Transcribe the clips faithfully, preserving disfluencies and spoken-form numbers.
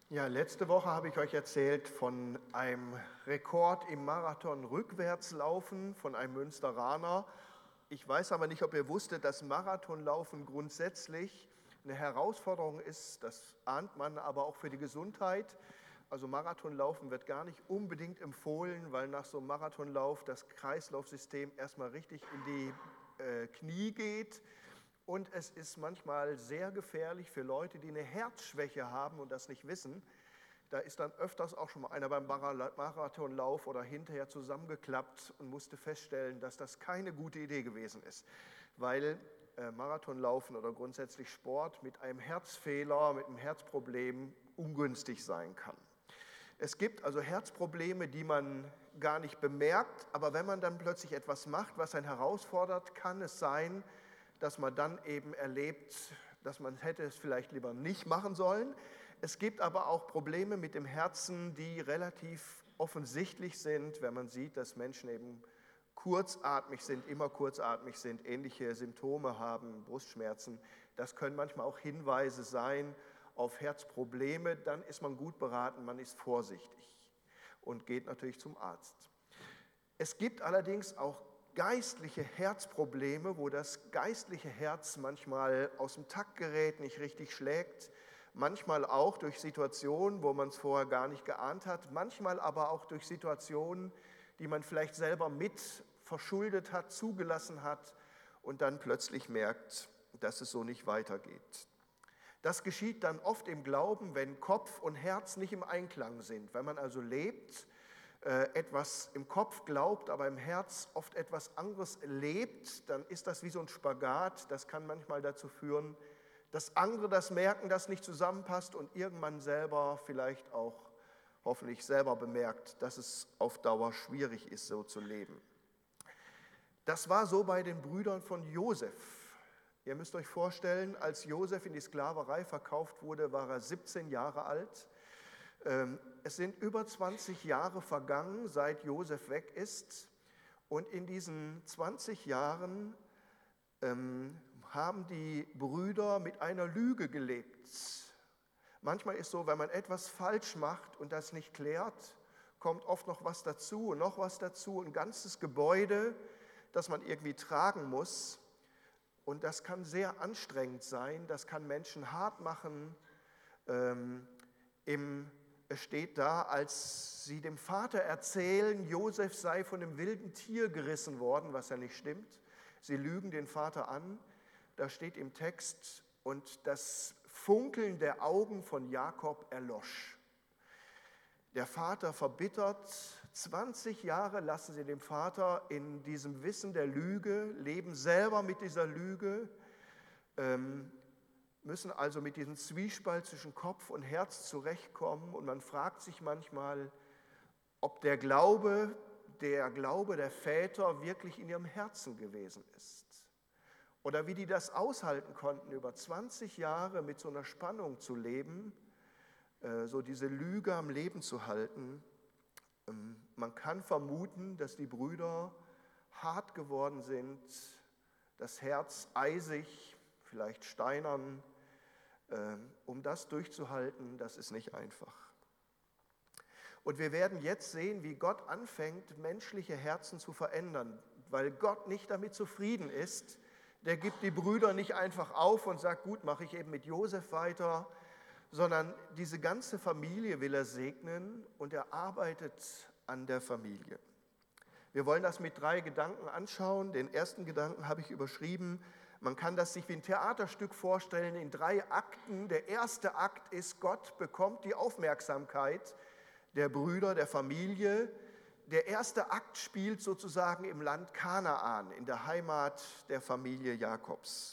Ja, letzte Woche habe ich euch erzählt von einem Rekord im Marathon Rückwärtslaufen von einem Münsteraner. Ich weiß aber nicht, ob ihr wusstet, dass Marathonlaufen grundsätzlich eine Herausforderung ist. Das ahnt man aber auch für die Gesundheit. Also Marathonlaufen wird gar nicht unbedingt empfohlen, weil nach so einem Marathonlauf das Kreislaufsystem erstmal richtig in die äh, Knie geht. Und es ist manchmal sehr gefährlich für Leute, die eine Herzschwäche haben und das nicht wissen. Da ist dann öfters auch schon mal einer beim Marathonlauf oder hinterher zusammengeklappt und musste feststellen, dass das keine gute Idee gewesen ist, weil äh, Marathonlaufen oder grundsätzlich Sport mit einem Herzfehler, mit einem Herzproblem ungünstig sein kann. Es gibt also Herzprobleme, die man gar nicht bemerkt, aber wenn man dann plötzlich etwas macht, was einen herausfordert, kann es sein, dass man dann eben erlebt, dass man hätte es vielleicht lieber nicht machen sollen. Es gibt aber auch Probleme mit dem Herzen, die relativ offensichtlich sind, wenn man sieht, dass Menschen eben kurzatmig sind, immer kurzatmig sind, ähnliche Symptome haben, Brustschmerzen. Das können manchmal auch Hinweise sein auf Herzprobleme. Dann ist man gut beraten, man ist vorsichtig und geht natürlich zum Arzt. Es gibt allerdings auch geistliche Herzprobleme, wo das geistliche Herz manchmal aus dem Takt gerät, nicht richtig schlägt, manchmal auch durch Situationen, wo man es vorher gar nicht geahnt hat, manchmal aber auch durch Situationen, die man vielleicht selber mit verschuldet hat, zugelassen hat und dann plötzlich merkt, dass es so nicht weitergeht. Das geschieht dann oft im Glauben, wenn Kopf und Herz nicht im Einklang sind, wenn man also lebt, etwas im Kopf glaubt, aber im Herz oft etwas anderes lebt, dann ist das wie so ein Spagat. Das kann manchmal dazu führen, dass andere das merken, dass nicht zusammenpasst und irgendwann selber vielleicht auch hoffentlich selber bemerkt, dass es auf Dauer schwierig ist, so zu leben. Das war so bei den Brüdern von Josef. Ihr müsst euch vorstellen, als Josef in die Sklaverei verkauft wurde, war er siebzehn Jahre alt. Es sind über zwanzig Jahre vergangen, seit Josef weg ist. Und in diesen zwanzig Jahren ähm, haben die Brüder mit einer Lüge gelebt. Manchmal ist es so, wenn man etwas falsch macht und das nicht klärt, kommt oft noch was dazu und noch was dazu, ein ganzes Gebäude, das man irgendwie tragen muss. Und das kann sehr anstrengend sein, das kann Menschen hart machen. Ähm, im Es steht da, als sie dem Vater erzählen, Josef sei von einem wilden Tier gerissen worden, was ja nicht stimmt. Sie lügen den Vater an. Da steht im Text, und das Funkeln der Augen von Jakob erlosch. Der Vater verbittert, zwanzig Jahre lassen sie den Vater in diesem Wissen der Lüge, leben selber mit dieser Lüge, ähm, müssen also mit diesem Zwiespalt zwischen Kopf und Herz zurechtkommen und man fragt sich manchmal, ob der Glaube, der Glaube der Väter wirklich in ihrem Herzen gewesen ist. Oder wie die das aushalten konnten, über zwanzig Jahre mit so einer Spannung zu leben, so diese Lüge am Leben zu halten. Man kann vermuten, dass die Brüder hart geworden sind, das Herz eisig, vielleicht steinern. Um das durchzuhalten, das ist nicht einfach. Und wir werden jetzt sehen, wie Gott anfängt, menschliche Herzen zu verändern, weil Gott nicht damit zufrieden ist. Der gibt die Brüder nicht einfach auf und sagt, gut, mache ich eben mit Josef weiter, sondern diese ganze Familie will er segnen und er arbeitet an der Familie. Wir wollen das mit drei Gedanken anschauen. Den ersten Gedanken habe ich überschrieben. Man kann das sich wie ein Theaterstück vorstellen in drei Akten. Der erste Akt ist, Gott bekommt die Aufmerksamkeit der Brüder, der Familie. Der erste Akt spielt sozusagen im Land Kanaan, in der Heimat der Familie Jakobs.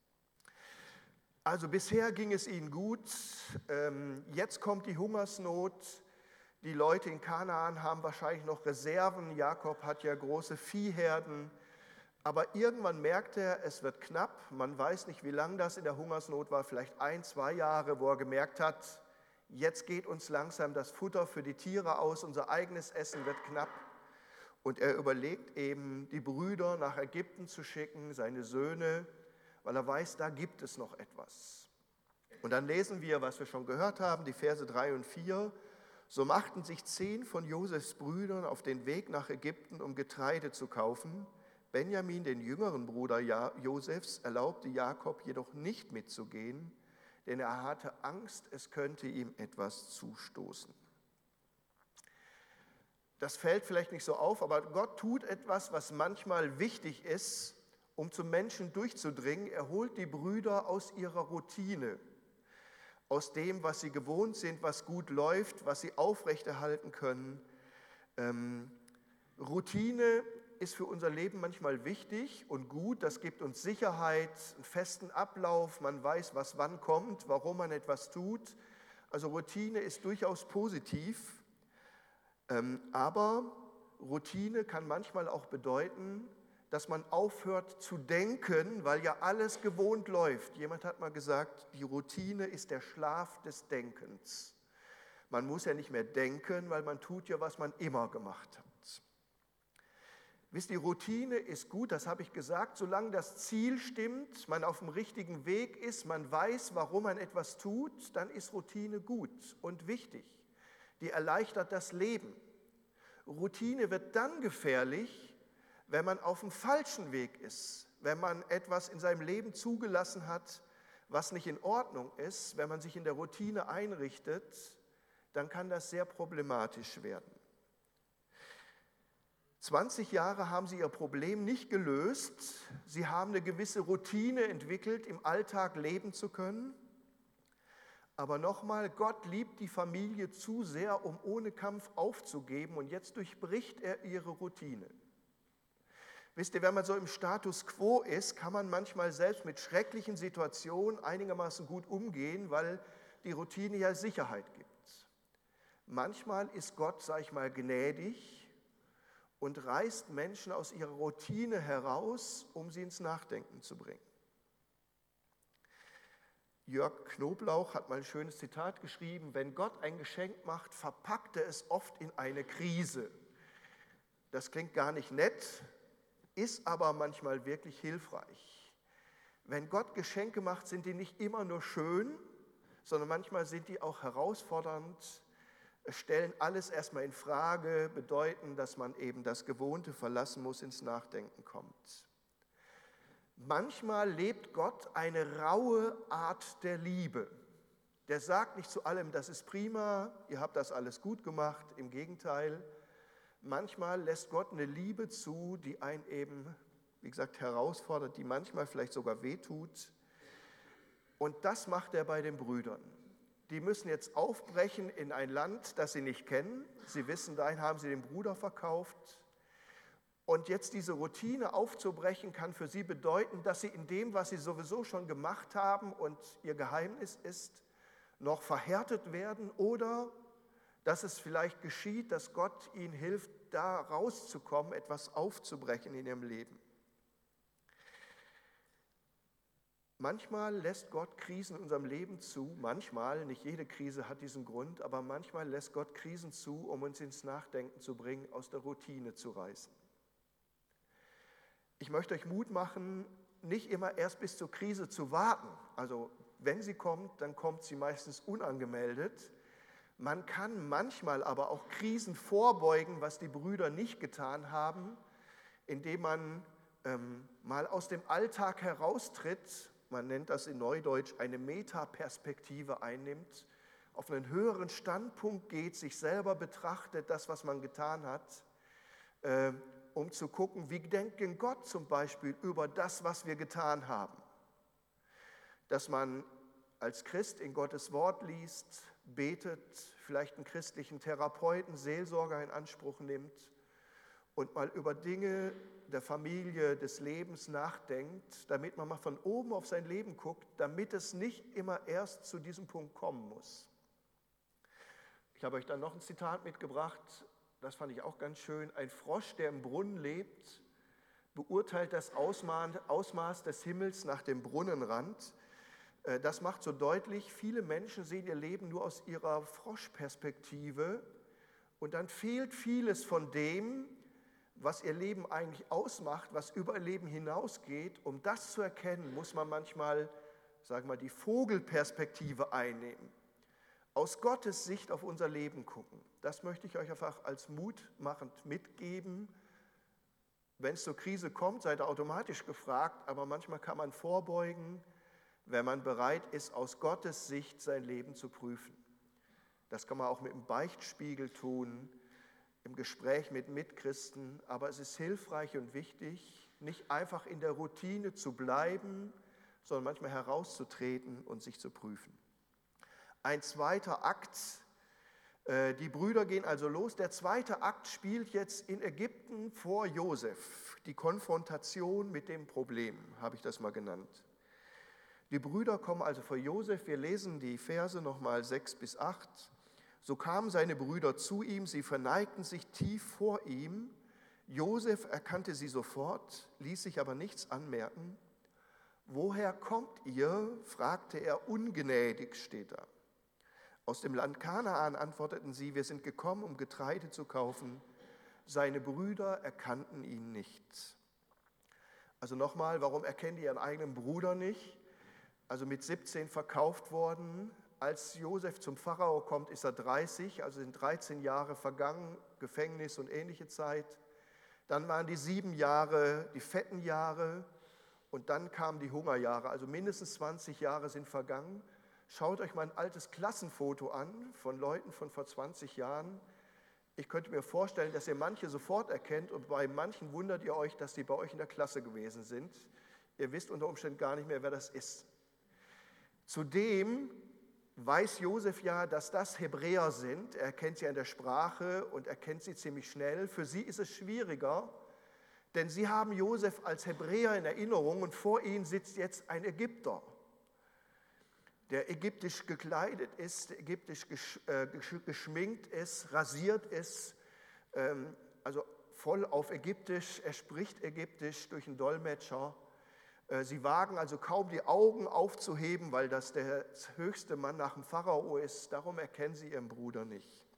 Also bisher ging es ihnen gut, jetzt kommt die Hungersnot. Die Leute in Kanaan haben wahrscheinlich noch Reserven. Jakob hat ja große Viehherden. Aber irgendwann merkt er, es wird knapp. Man weiß nicht, wie lange das in der Hungersnot war, vielleicht ein, zwei Jahre, wo er gemerkt hat, jetzt geht uns langsam das Futter für die Tiere aus, unser eigenes Essen wird knapp. Und er überlegt eben, die Brüder nach Ägypten zu schicken, seine Söhne, weil er weiß, da gibt es noch etwas. Und dann lesen wir, was wir schon gehört haben, die Verse drei und vier. So machten sich zehn von Josefs Brüdern auf den Weg nach Ägypten, um Getreide zu kaufen. Benjamin, den jüngeren Bruder Josefs, erlaubte Jakob jedoch nicht mitzugehen, denn er hatte Angst, es könnte ihm etwas zustoßen. Das fällt vielleicht nicht so auf, aber Gott tut etwas, was manchmal wichtig ist, um zum Menschen durchzudringen. Er holt die Brüder aus ihrer Routine, aus dem, was sie gewohnt sind, was gut läuft, was sie aufrechterhalten können. Ähm, Routine ist für unser Leben manchmal wichtig und gut. Das gibt uns Sicherheit, einen festen Ablauf. Man weiß, was wann kommt, warum man etwas tut. Also Routine ist durchaus positiv. Ähm, aber Routine kann manchmal auch bedeuten, dass man aufhört zu denken, weil ja alles gewohnt läuft. Jemand hat mal gesagt, die Routine ist der Schlaf des Denkens. Man muss ja nicht mehr denken, weil man tut ja, was man immer gemacht hat. Wisst ihr, Routine ist gut, das habe ich gesagt, solange das Ziel stimmt, man auf dem richtigen Weg ist, man weiß, warum man etwas tut, dann ist Routine gut und wichtig. Die erleichtert das Leben. Routine wird dann gefährlich, wenn man auf dem falschen Weg ist, wenn man etwas in seinem Leben zugelassen hat, was nicht in Ordnung ist, wenn man sich in der Routine einrichtet, dann kann das sehr problematisch werden. zwanzig Jahre haben sie ihr Problem nicht gelöst. Sie haben eine gewisse Routine entwickelt, im Alltag leben zu können. Aber nochmal, Gott liebt die Familie zu sehr, um ohne Kampf aufzugeben. Und jetzt durchbricht er ihre Routine. Wisst ihr, wenn man so im Status quo ist, kann man manchmal selbst mit schrecklichen Situationen einigermaßen gut umgehen, weil die Routine ja Sicherheit gibt. Manchmal ist Gott, sag ich mal, gnädig und reißt Menschen aus ihrer Routine heraus, um sie ins Nachdenken zu bringen. Jörg Knoblauch hat mal ein schönes Zitat geschrieben: Wenn Gott ein Geschenk macht, verpackt er es oft in eine Krise. Das klingt gar nicht nett, ist aber manchmal wirklich hilfreich. Wenn Gott Geschenke macht, sind die nicht immer nur schön, sondern manchmal sind die auch herausfordernd, stellen alles erstmal in Frage, bedeuten, dass man eben das Gewohnte verlassen muss, ins Nachdenken kommt. Manchmal lebt Gott eine raue Art der Liebe. Der sagt nicht zu allem, das ist prima, ihr habt das alles gut gemacht, im Gegenteil. Manchmal lässt Gott eine Liebe zu, die einen eben, wie gesagt, herausfordert, die manchmal vielleicht sogar wehtut. Und das macht er bei den Brüdern. Die müssen jetzt aufbrechen in ein Land, das sie nicht kennen. Sie wissen, dahin haben sie den Bruder verkauft. Und jetzt diese Routine aufzubrechen, kann für sie bedeuten, dass sie in dem, was sie sowieso schon gemacht haben und ihr Geheimnis ist, noch verhärtet werden oder dass es vielleicht geschieht, dass Gott ihnen hilft, da rauszukommen, etwas aufzubrechen in ihrem Leben. Manchmal lässt Gott Krisen in unserem Leben zu, manchmal, nicht jede Krise hat diesen Grund, aber manchmal lässt Gott Krisen zu, um uns ins Nachdenken zu bringen, aus der Routine zu reißen. Ich möchte euch Mut machen, nicht immer erst bis zur Krise zu warten. Also wenn sie kommt, dann kommt sie meistens unangemeldet. Man kann manchmal aber auch Krisen vorbeugen, was die Brüder nicht getan haben, indem man ähm, mal aus dem Alltag heraustritt, man nennt das in Neudeutsch eine Metaperspektive einnimmt, auf einen höheren Standpunkt geht, sich selber betrachtet, das, was man getan hat, äh, um zu gucken, wie denkt denn Gott zum Beispiel über das, was wir getan haben. Dass man als Christ in Gottes Wort liest, betet, vielleicht einen christlichen Therapeuten, Seelsorger in Anspruch nimmt und mal über Dinge der Familie, des Lebens nachdenkt, damit man mal von oben auf sein Leben guckt, damit es nicht immer erst zu diesem Punkt kommen muss. Ich habe euch dann noch ein Zitat mitgebracht, das fand ich auch ganz schön. Ein Frosch, der im Brunnen lebt, beurteilt das Ausmaß des Himmels nach dem Brunnenrand. Das macht so deutlich, viele Menschen sehen ihr Leben nur aus ihrer Froschperspektive und dann fehlt vieles von dem, was ihr Leben eigentlich ausmacht, was über ihr Leben hinausgeht. Um das zu erkennen, muss man manchmal sagen wir, die Vogelperspektive einnehmen, aus Gottes Sicht auf unser Leben gucken. Das möchte ich euch einfach als mutmachend mitgeben. Wenn es zur Krise kommt, seid ihr automatisch gefragt, aber manchmal kann man vorbeugen, wenn man bereit ist, aus Gottes Sicht sein Leben zu prüfen. Das kann man auch mit dem Beichtspiegel tun, im Gespräch mit Mitchristen, aber es ist hilfreich und wichtig, nicht einfach in der Routine zu bleiben, sondern manchmal herauszutreten und sich zu prüfen. Ein zweiter Akt, äh, die Brüder gehen also los. Der zweite Akt spielt jetzt in Ägypten vor Josef, die Konfrontation mit dem Problem, habe ich das mal genannt. Die Brüder kommen also vor Josef, wir lesen die Verse nochmal sechs bis acht. So kamen seine Brüder zu ihm, sie verneigten sich tief vor ihm. Josef erkannte sie sofort, ließ sich aber nichts anmerken. Woher kommt ihr? Fragte er, ungnädig steht da. Aus dem Land Kanaan antworteten sie, wir sind gekommen, um Getreide zu kaufen. Seine Brüder erkannten ihn nicht. Also nochmal, warum erkennen die ihren eigenen Bruder nicht? Also mit siebzehn verkauft worden. Als Josef zum Pharao kommt, ist er dreißig, also sind dreizehn Jahre vergangen, Gefängnis und ähnliche Zeit. Dann waren die sieben Jahre, die fetten Jahre und dann kamen die Hungerjahre, also mindestens zwanzig Jahre sind vergangen. Schaut euch mal ein altes Klassenfoto an von Leuten von vor zwanzig Jahren. Ich könnte mir vorstellen, dass ihr manche sofort erkennt und bei manchen wundert ihr euch, dass die bei euch in der Klasse gewesen sind. Ihr wisst unter Umständen gar nicht mehr, wer das ist. Zudem weiß Josef ja, dass das Hebräer sind. Er kennt sie an der Sprache und er kennt sie ziemlich schnell. Für sie ist es schwieriger, denn sie haben Josef als Hebräer in Erinnerung und vor ihnen sitzt jetzt ein Ägypter, der ägyptisch gekleidet ist, ägyptisch geschminkt ist, rasiert ist, also voll auf Ägyptisch, er spricht Ägyptisch durch einen Dolmetscher. Sie wagen also kaum die Augen aufzuheben, weil das der höchste Mann nach dem Pharao ist. Darum erkennen sie ihren Bruder nicht.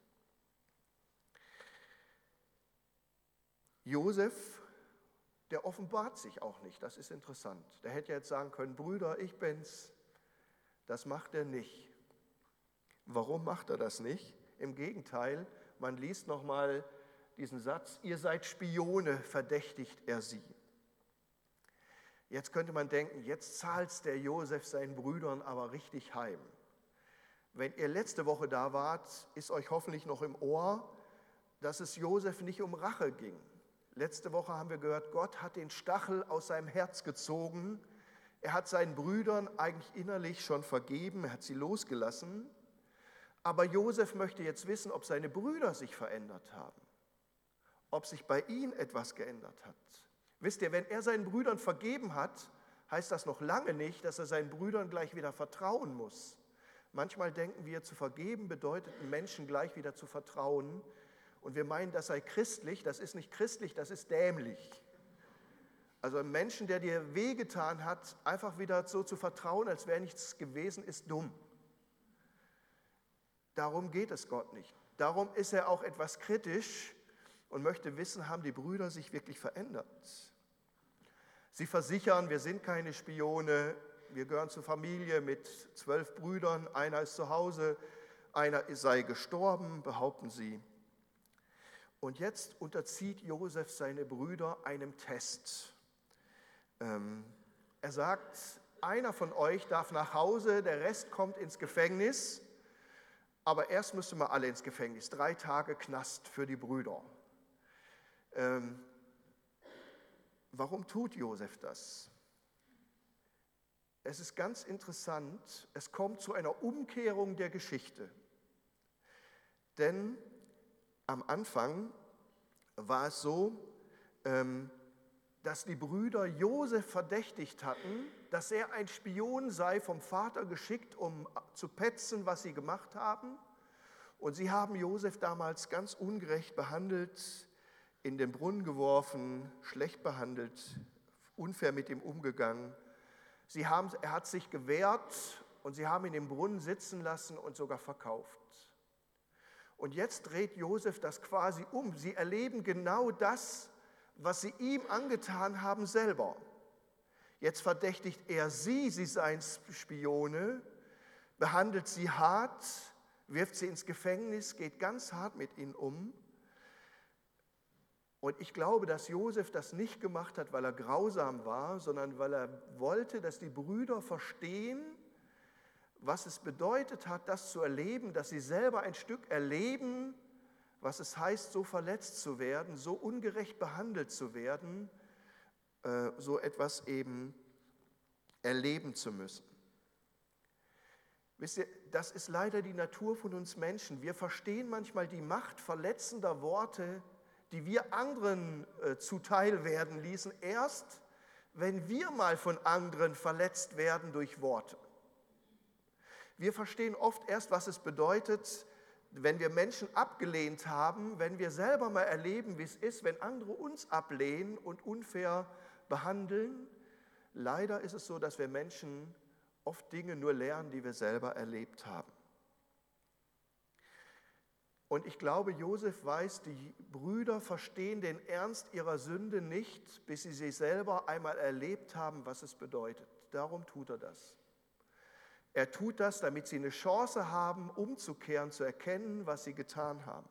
Josef, der offenbart sich auch nicht. Das ist interessant. Der hätte jetzt sagen können, Brüder, ich bin's. Das macht er nicht. Warum macht er das nicht? Im Gegenteil, man liest nochmal diesen Satz, ihr seid Spione, verdächtigt er sie. Jetzt könnte man denken, jetzt zahlt der Josef seinen Brüdern aber richtig heim. Wenn ihr letzte Woche da wart, ist euch hoffentlich noch im Ohr, dass es Josef nicht um Rache ging. Letzte Woche haben wir gehört, Gott hat den Stachel aus seinem Herz gezogen. Er hat seinen Brüdern eigentlich innerlich schon vergeben, er hat sie losgelassen. Aber Josef möchte jetzt wissen, ob seine Brüder sich verändert haben, ob sich bei ihnen etwas geändert hat. Wisst ihr, wenn er seinen Brüdern vergeben hat, heißt das noch lange nicht, dass er seinen Brüdern gleich wieder vertrauen muss. Manchmal denken wir, zu vergeben bedeutet, einem Menschen gleich wieder zu vertrauen. Und wir meinen, das sei christlich. Das ist nicht christlich, das ist dämlich. Also einem Menschen, der dir wehgetan hat, einfach wieder so zu vertrauen, als wäre nichts gewesen, ist dumm. Darum geht es Gott nicht. Darum ist er auch etwas kritisch und möchte wissen, haben die Brüder sich wirklich verändert? Sie versichern, wir sind keine Spione, wir gehören zur Familie mit zwölf Brüdern, einer ist zu Hause, einer sei gestorben, behaupten sie. Und jetzt unterzieht Josef seine Brüder einem Test. Ähm, er sagt, einer von euch darf nach Hause, der Rest kommt ins Gefängnis, aber erst müssen wir alle ins Gefängnis, drei Tage Knast für die Brüder. Ähm, warum tut Josef das? Es ist ganz interessant, es kommt zu einer Umkehrung der Geschichte. Denn am Anfang war es so, ähm, dass die Brüder Josef verdächtigt hatten, dass er ein Spion sei, vom Vater geschickt, um zu petzen, was sie gemacht haben. Und sie haben Josef damals ganz ungerecht behandelt, in den Brunnen geworfen, schlecht behandelt, unfair mit ihm umgegangen. Sie haben, er hat sich gewehrt und sie haben ihn im Brunnen sitzen lassen und sogar verkauft. Und jetzt dreht Josef das quasi um. Sie erleben genau das, was sie ihm angetan haben selber. Jetzt verdächtigt er sie, sie seien Spione, behandelt sie hart, wirft sie ins Gefängnis, geht ganz hart mit ihnen um. Und ich glaube, dass Josef das nicht gemacht hat, weil er grausam war, sondern weil er wollte, dass die Brüder verstehen, was es bedeutet hat, das zu erleben, dass sie selber ein Stück erleben, was es heißt, so verletzt zu werden, so ungerecht behandelt zu werden, äh, so etwas eben erleben zu müssen. Wisst ihr, das ist leider die Natur von uns Menschen. Wir verstehen manchmal die Macht verletzender Worte, die wir anderen äh, zuteil werden ließen, erst wenn wir mal von anderen verletzt werden durch Worte. Wir verstehen oft erst, was es bedeutet, wenn wir Menschen abgelehnt haben, wenn wir selber mal erleben, wie es ist, wenn andere uns ablehnen und unfair behandeln. Leider ist es so, dass wir Menschen oft Dinge nur lernen, die wir selber erlebt haben. Und ich glaube, Josef weiß, die Brüder verstehen den Ernst ihrer Sünde nicht, bis sie sie selber einmal erlebt haben, was es bedeutet. Darum tut er das. Er tut das, damit sie eine Chance haben, umzukehren, zu erkennen, was sie getan haben.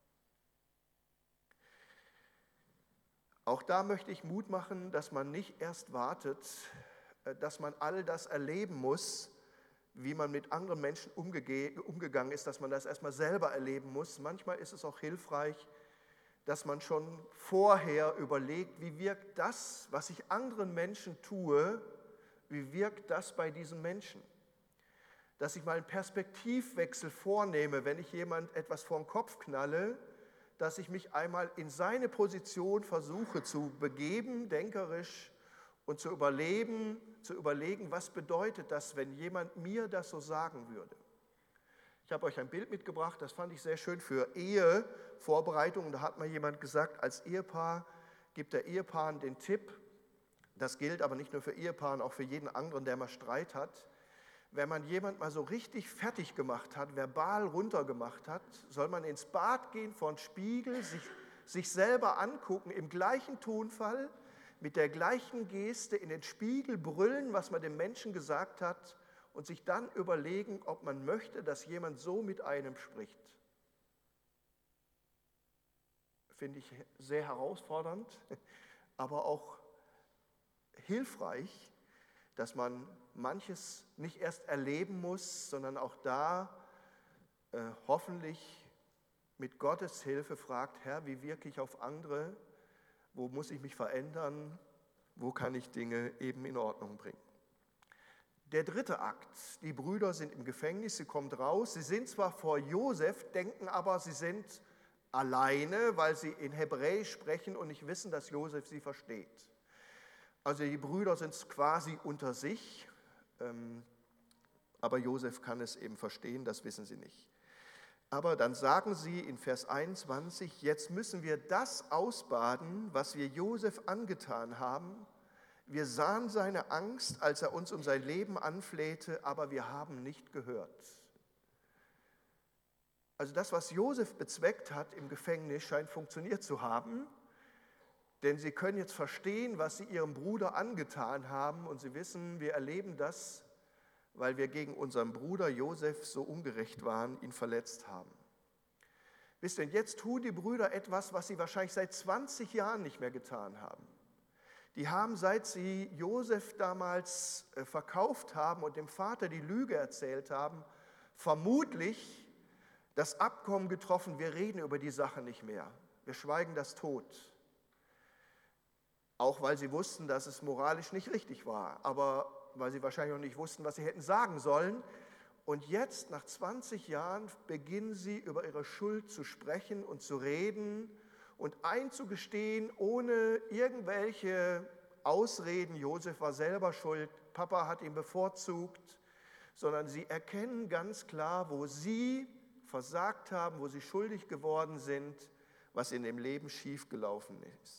Auch da möchte ich Mut machen, dass man nicht erst wartet, dass man all das erleben muss, wie man mit anderen Menschen umgege- umgegangen ist, dass man das erstmal selber erleben muss. Manchmal ist es auch hilfreich, dass man schon vorher überlegt, wie wirkt das, was ich anderen Menschen tue, wie wirkt das bei diesen Menschen? Dass ich mal einen Perspektivwechsel vornehme, wenn ich jemand etwas vor den Kopf knalle, dass ich mich einmal in seine Position versuche zu begeben, denkerisch, und zu überleben, zu überlegen, was bedeutet das, wenn jemand mir das so sagen würde. Ich habe euch ein Bild mitgebracht, das fand ich sehr schön für Ehevorbereitungen. Da hat mal jemand gesagt, als Ehepaar gibt der Ehepaaren den Tipp, das gilt aber nicht nur für Ehepaaren, auch für jeden anderen, der mal Streit hat. Wenn man jemand mal so richtig fertig gemacht hat, verbal runtergemacht hat, soll man ins Bad gehen, vor den Spiegel, sich, sich selber angucken, im gleichen Tonfall, mit der gleichen Geste in den Spiegel brüllen, was man dem Menschen gesagt hat und sich dann überlegen, ob man möchte, dass jemand so mit einem spricht. Finde ich sehr herausfordernd, aber auch hilfreich, dass man manches nicht erst erleben muss, sondern auch da äh, hoffentlich mit Gottes Hilfe fragt, Herr, wie wirke ich auf andere? Wo muss ich mich verändern? Wo kann ich Dinge eben in Ordnung bringen? Der dritte Akt. Die Brüder sind im Gefängnis, sie kommen raus. Sie sind zwar vor Josef, denken aber, sie sind alleine, weil sie in Hebräisch sprechen und nicht wissen, dass Josef sie versteht. Also die Brüder sind quasi unter sich, aber Josef kann es eben verstehen, das wissen sie nicht. Aber dann sagen sie in Vers einundzwanzig, jetzt müssen wir das ausbaden, was wir Josef angetan haben. Wir sahen seine Angst, als er uns um sein Leben anflehte, aber wir haben nicht gehört. Also das, was Josef bezweckt hat im Gefängnis, scheint funktioniert zu haben, denn sie können jetzt verstehen, was sie ihrem Bruder angetan haben und sie wissen, wir erleben das, weil wir gegen unseren Bruder Josef so ungerecht waren, ihn verletzt haben. Wisst ihr, jetzt tun die Brüder etwas, was sie wahrscheinlich seit zwanzig Jahren nicht mehr getan haben. Die haben, seit sie Josef damals verkauft haben und dem Vater die Lüge erzählt haben, vermutlich das Abkommen getroffen, wir reden über die Sache nicht mehr, wir schweigen das tot. Auch weil sie wussten, dass es moralisch nicht richtig war, aber weil sie wahrscheinlich auch nicht wussten, was sie hätten sagen sollen. Und jetzt, nach zwanzig Jahren, beginnen sie über ihre Schuld zu sprechen und zu reden und einzugestehen, ohne irgendwelche Ausreden, Josef war selber schuld, Papa hat ihn bevorzugt, sondern sie erkennen ganz klar, wo sie versagt haben, wo sie schuldig geworden sind, was in dem Leben schiefgelaufen ist.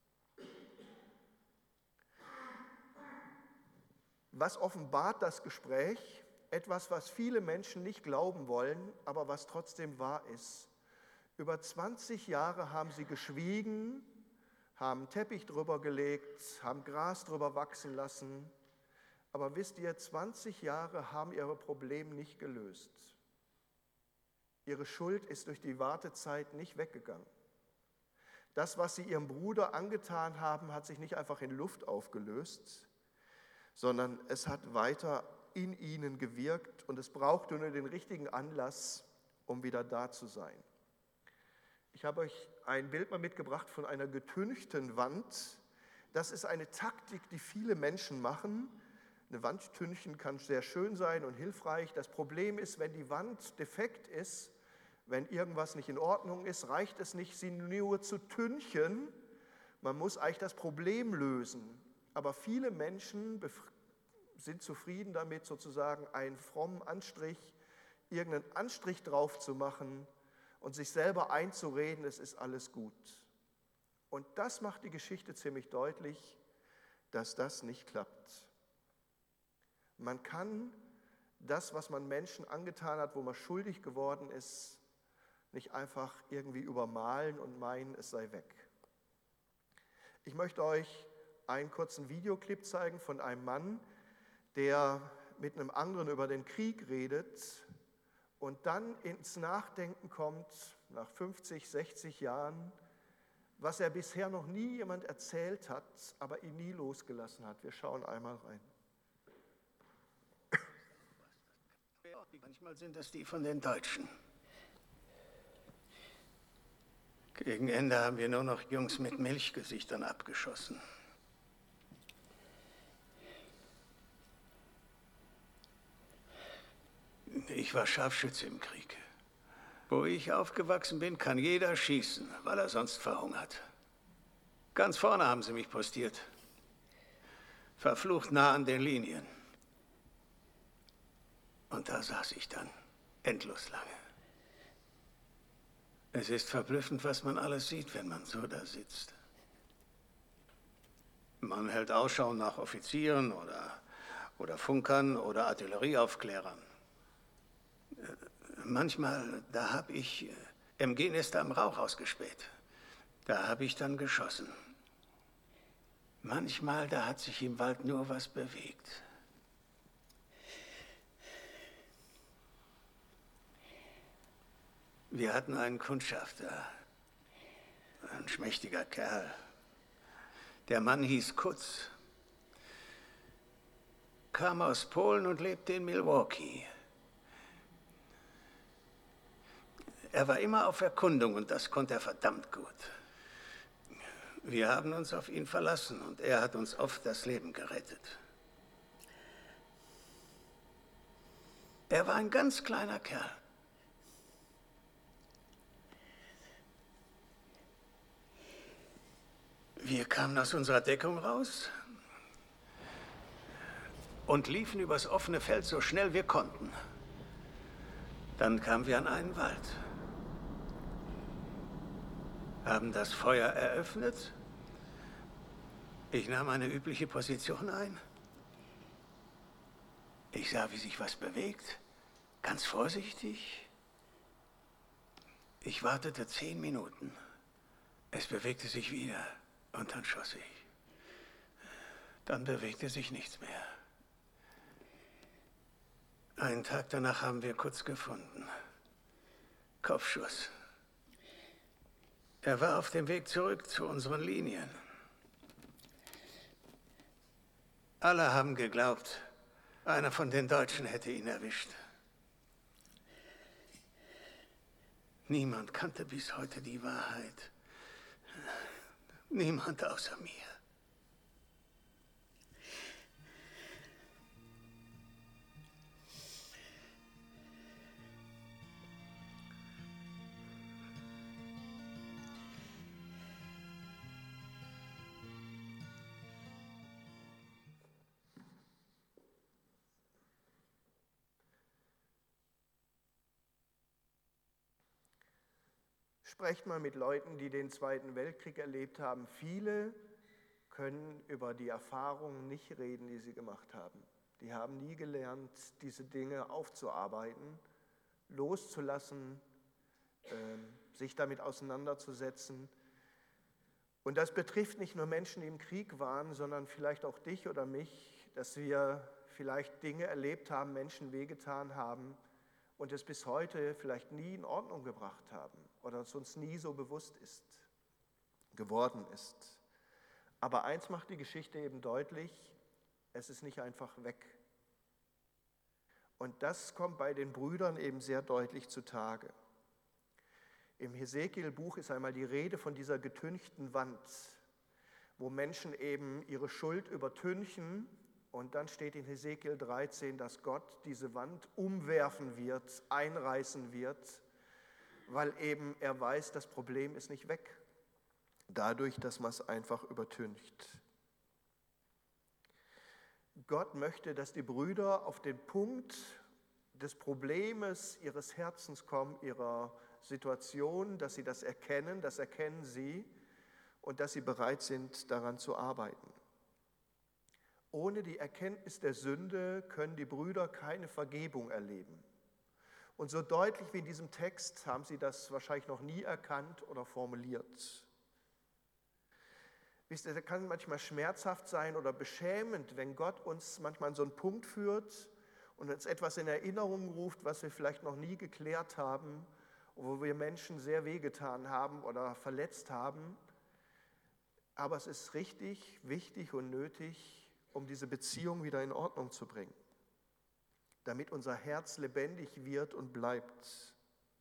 Was offenbart das Gespräch? Etwas, was viele Menschen nicht glauben wollen, aber was trotzdem wahr ist. Über zwanzig Jahre haben sie geschwiegen, haben einen Teppich drüber gelegt, haben Gras drüber wachsen lassen. Aber wisst ihr, zwanzig Jahre haben ihre Probleme nicht gelöst. Ihre Schuld ist durch die Wartezeit nicht weggegangen. Das, was sie ihrem Bruder angetan haben, hat sich nicht einfach in Luft aufgelöst, sondern es hat weiter in ihnen gewirkt und es brauchte nur den richtigen Anlass, um wieder da zu sein. Ich habe euch ein Bild mal mitgebracht von einer getünchten Wand. Das ist eine Taktik, die viele Menschen machen. Eine Wand tünchen kann sehr schön sein und hilfreich. Das Problem ist, wenn die Wand defekt ist, wenn irgendwas nicht in Ordnung ist, reicht es nicht, sie nur zu tünchen. Man muss eigentlich das Problem lösen. Aber viele Menschen sind zufrieden damit, sozusagen einen frommen Anstrich, irgendeinen Anstrich drauf zu machen und sich selber einzureden, es ist alles gut. Und das macht die Geschichte ziemlich deutlich, dass das nicht klappt. Man kann das, was man Menschen angetan hat, wo man schuldig geworden ist, nicht einfach irgendwie übermalen und meinen, es sei weg. Ich möchte euch einen kurzen Videoclip zeigen von einem Mann, der mit einem anderen über den Krieg redet und dann ins Nachdenken kommt, nach fünfzig, sechzig Jahren, was er bisher noch nie jemand erzählt hat, aber ihn nie losgelassen hat. Wir schauen einmal rein. Manchmal sind das die von den Deutschen. Gegen Ende haben wir nur noch Jungs mit Milchgesichtern abgeschossen. Ich war Scharfschütze im Krieg. Wo ich aufgewachsen bin, kann jeder schießen, weil er sonst verhungert. Ganz vorne haben sie mich postiert. Verflucht nah an den Linien. Und da saß ich dann, endlos lange. Es ist verblüffend, was man alles sieht, wenn man so da sitzt. Man hält Ausschau nach Offizieren oder, oder Funkern oder Artillerieaufklärern. Manchmal, da habe ich M G-Nester im Rauch ausgespäht. Da habe ich dann geschossen. Manchmal, da hat sich im Wald nur was bewegt. Wir hatten einen Kundschafter, ein schmächtiger Kerl. Der Mann hieß Kutz, kam aus Polen und lebte in Milwaukee. Er war immer auf Erkundung und das konnte er verdammt gut. Wir haben uns auf ihn verlassen und er hat uns oft das Leben gerettet. Er war ein ganz kleiner Kerl. Wir kamen aus unserer Deckung raus und liefen übers offene Feld so schnell wir konnten. Dann kamen wir an einen Wald, haben das Feuer eröffnet. Ich nahm eine übliche Position ein. Ich sah, wie sich was bewegt, ganz vorsichtig. Ich wartete zehn Minuten. Es bewegte sich wieder. Und dann schoss ich. Dann bewegte sich nichts mehr. Einen Tag danach haben wir Kutz gefunden. Kopfschuss. Er war auf dem Weg zurück zu unseren Linien. Alle haben geglaubt, einer von den Deutschen hätte ihn erwischt. Niemand kannte bis heute die Wahrheit. Niemand außer mir. Sprecht mal mit Leuten, die den Zweiten Weltkrieg erlebt haben. Viele können über die Erfahrungen nicht reden, die sie gemacht haben. Die haben nie gelernt, diese Dinge aufzuarbeiten, loszulassen, äh, sich damit auseinanderzusetzen. Und das betrifft nicht nur Menschen, die im Krieg waren, sondern vielleicht auch dich oder mich, dass wir vielleicht Dinge erlebt haben, Menschen wehgetan haben und es bis heute vielleicht nie in Ordnung gebracht haben oder es uns nie so bewusst ist, geworden ist. Aber eins macht die Geschichte eben deutlich, es ist nicht einfach weg. Und das kommt bei den Brüdern eben sehr deutlich zutage. Im Hesekiel-Buch ist einmal die Rede von dieser getünchten Wand, wo Menschen eben ihre Schuld übertünchen. Und dann steht in Hesekiel dreizehn, dass Gott diese Wand umwerfen wird, einreißen wird, weil eben er weiß, das Problem ist nicht weg, dadurch, dass man es einfach übertüncht. Gott möchte, dass die Brüder auf den Punkt des Problems ihres Herzens kommen, ihrer Situation, dass sie das erkennen, das erkennen sie und dass sie bereit sind, daran zu arbeiten. Ohne die Erkenntnis der Sünde können die Brüder keine Vergebung erleben. Und so deutlich wie in diesem Text haben sie das wahrscheinlich noch nie erkannt oder formuliert. Wisst ihr, das kann manchmal schmerzhaft sein oder beschämend, wenn Gott uns manchmal an so einen Punkt führt und uns etwas in Erinnerung ruft, was wir vielleicht noch nie geklärt haben, wo wir Menschen sehr wehgetan haben oder verletzt haben. Aber es ist richtig, wichtig und nötig, um diese Beziehung wieder in Ordnung zu bringen, damit unser Herz lebendig wird und bleibt.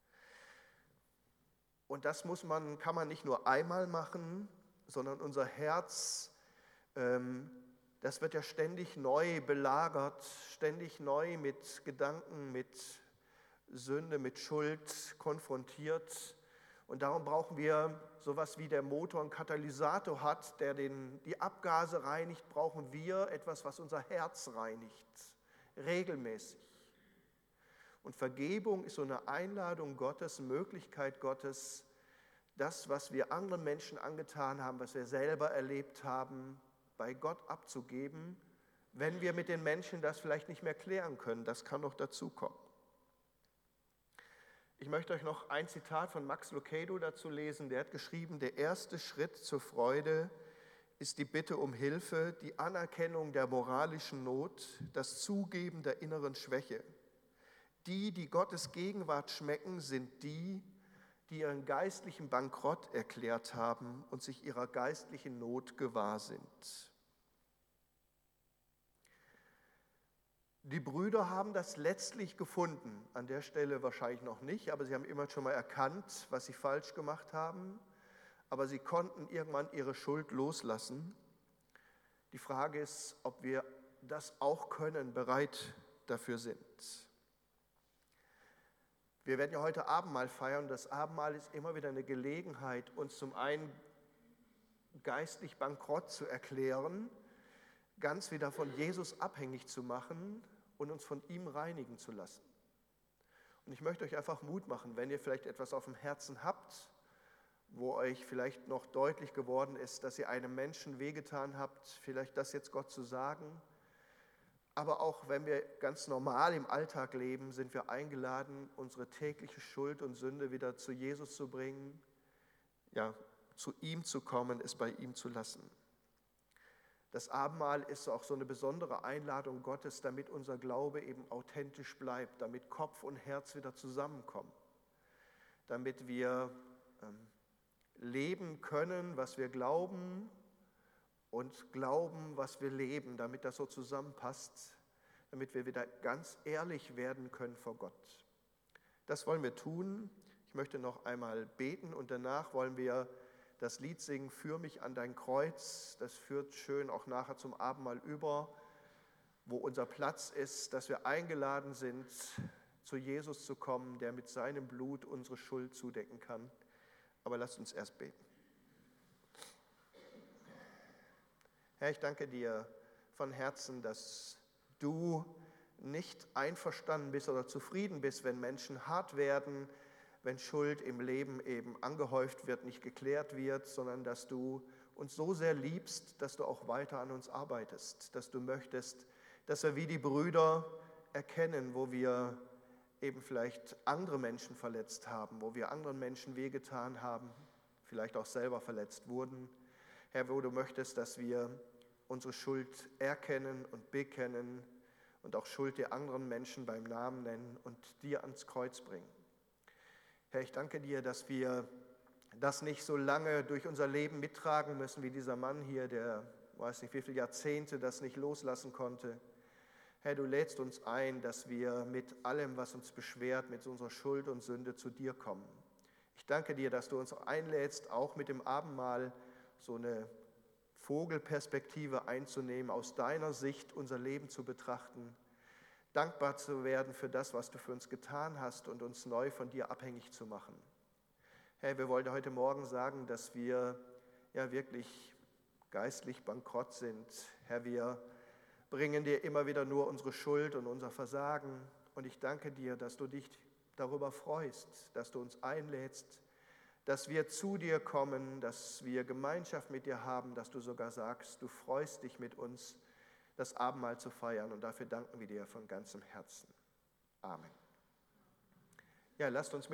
Und das muss man, kann man nicht nur einmal machen, sondern unser Herz, ähm, das wird ja ständig neu belagert, ständig neu mit Gedanken, mit Sünde, mit Schuld konfrontiert. Und darum brauchen wir sowas wie der Motor einen Katalysator hat, der den, die Abgase reinigt, brauchen wir etwas, was unser Herz reinigt, regelmäßig. Und Vergebung ist so eine Einladung Gottes, Möglichkeit Gottes, das, was wir anderen Menschen angetan haben, was wir selber erlebt haben, bei Gott abzugeben, wenn wir mit den Menschen das vielleicht nicht mehr klären können. Das kann noch dazukommen. Ich möchte euch noch ein Zitat von Max Lucado dazu lesen. Der hat geschrieben, der erste Schritt zur Freude ist die Bitte um Hilfe, die Anerkennung der moralischen Not, das Zugeben der inneren Schwäche. Die, die Gottes Gegenwart schmecken, sind die, die ihren geistlichen Bankrott erklärt haben und sich ihrer geistlichen Not gewahr sind. Die Brüder haben das letztlich gefunden, an der Stelle wahrscheinlich noch nicht, aber sie haben immer schon mal erkannt, was sie falsch gemacht haben, aber sie konnten irgendwann ihre Schuld loslassen. Die Frage ist, ob wir das auch können, bereit dafür sind. Wir werden ja heute Abendmahl feiern. Das Abendmahl ist immer wieder eine Gelegenheit, uns zum einen geistlich bankrott zu erklären, ganz wieder von Jesus abhängig zu machen und uns von ihm reinigen zu lassen. Und ich möchte euch einfach Mut machen, wenn ihr vielleicht etwas auf dem Herzen habt, wo euch vielleicht noch deutlich geworden ist, dass ihr einem Menschen wehgetan habt, vielleicht das jetzt Gott zu sagen. Aber auch wenn wir ganz normal im Alltag leben, sind wir eingeladen, unsere tägliche Schuld und Sünde wieder zu Jesus zu bringen, ja, zu ihm zu kommen, es bei ihm zu lassen. Das Abendmahl ist auch so eine besondere Einladung Gottes, damit unser Glaube eben authentisch bleibt, damit Kopf und Herz wieder zusammenkommen, damit wir ähm, leben können, was wir glauben und glauben, was wir leben, damit das so zusammenpasst, damit wir wieder ganz ehrlich werden können vor Gott. Das wollen wir tun. Ich möchte noch einmal beten und danach wollen wir das Lied singen, Führ mich an dein Kreuz. Das führt schön auch nachher zum Abendmahl über, wo unser Platz ist, dass wir eingeladen sind, zu Jesus zu kommen, der mit seinem Blut unsere Schuld zudecken kann. Aber lasst uns erst beten. Herr, ich danke dir von Herzen, dass du nicht einverstanden bist oder zufrieden bist, wenn Menschen hart werden, wenn Schuld im Leben eben angehäuft wird, nicht geklärt wird, sondern dass du uns so sehr liebst, dass du auch weiter an uns arbeitest, dass du möchtest, dass wir wie die Brüder erkennen, wo wir eben vielleicht andere Menschen verletzt haben, wo wir anderen Menschen wehgetan haben, vielleicht auch selber verletzt wurden, Herr, wo du möchtest, dass wir unsere Schuld erkennen und bekennen und auch Schuld der anderen Menschen beim Namen nennen und dir ans Kreuz bringen. Herr, ich danke dir, dass wir das nicht so lange durch unser Leben mittragen müssen wie dieser Mann hier, der weiß nicht wie viele Jahrzehnte das nicht loslassen konnte. Herr, du lädst uns ein, dass wir mit allem, was uns beschwert, mit unserer Schuld und Sünde zu dir kommen. Ich danke dir, dass du uns einlädst, auch mit dem Abendmahl so eine Vogelperspektive einzunehmen, aus deiner Sicht unser Leben zu betrachten, dankbar zu werden für das, was du für uns getan hast und uns neu von dir abhängig zu machen. Herr, wir wollten heute Morgen sagen, dass wir ja wirklich geistlich bankrott sind. Herr, wir bringen dir immer wieder nur unsere Schuld und unser Versagen. Und ich danke dir, dass du dich darüber freust, dass du uns einlädst, dass wir zu dir kommen, dass wir Gemeinschaft mit dir haben, dass du sogar sagst, du freust dich mit uns, das Abendmahl zu feiern. Und dafür danken wir dir von ganzem Herzen. Amen. Ja, lasst uns